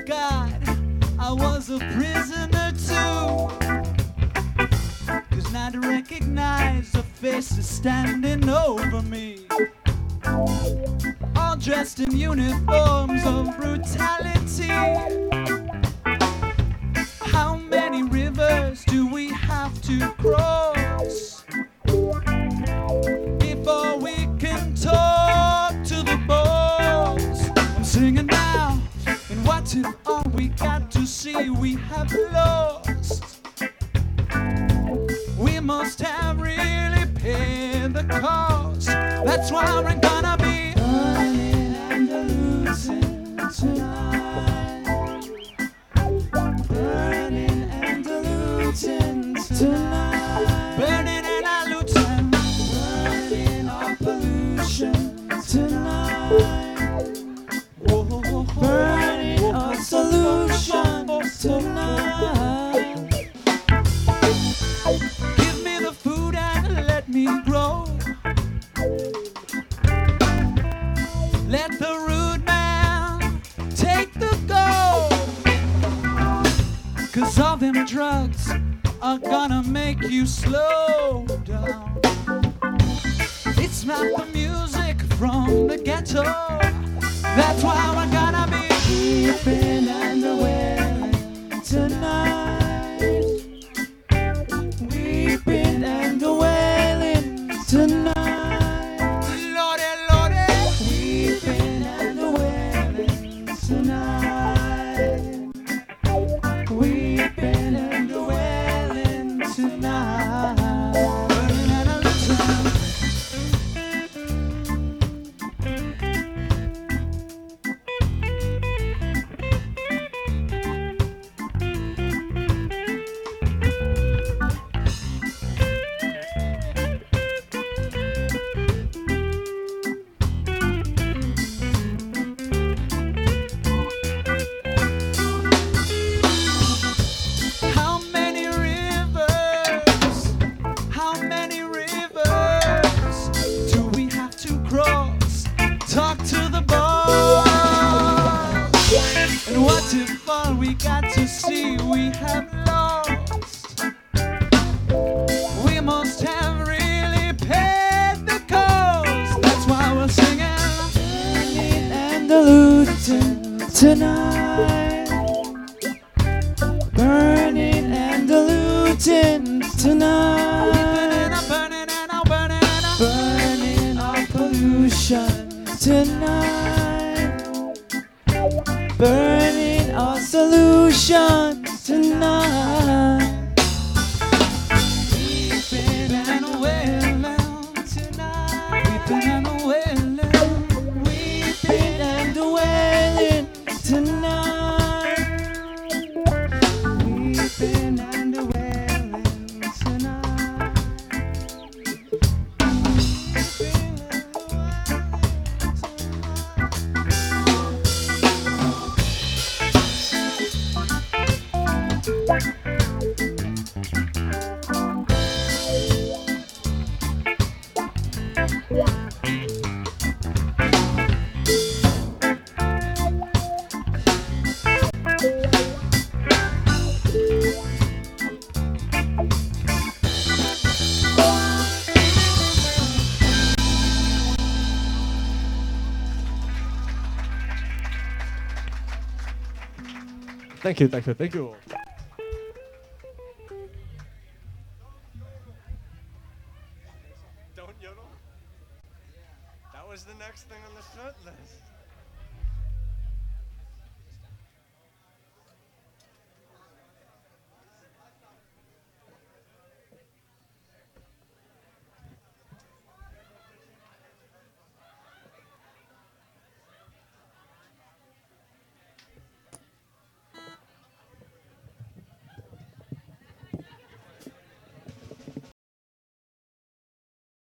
forgot I was a prisoner too. 'Cause now I recognize the faces standing over me, all dressed in uniforms of brutality. How many rivers do we have to cross before we can talk to the boss? I'm singing now, and what if all we got to see we have lost? We must have really paid the cost. That's why we're gonna be burning and losing tonight. Burning and looting tonight. Burning and looting. Burning our pollution tonight. Burning our solution tonight. Give me the food and let me grow. Let the rude man take the gold. 'Cause all them drugs are gonna make you slow down. It's not the music from the ghetto. That's why we're gonna be weeping and wailing tonight. Weeping and wailing tonight. Lordy, Lordy. Weeping and wailing tonight. Weeping and wailing tonight. Burning and a looting. How many rivers? How many rivers do we have to cross? Talk to the boss. And what if all we got to see we have lost? We must have really paid the cost. That's why we're singing burning and looting tonight. Burning and looting tonight. Burning our pollution tonight. Burning our solution tonight. Weeping and wailing tonight. Weeping and wailing. Weeping and wailing tonight. Weeping and wailing tonight. Thank you, thank you, thank you.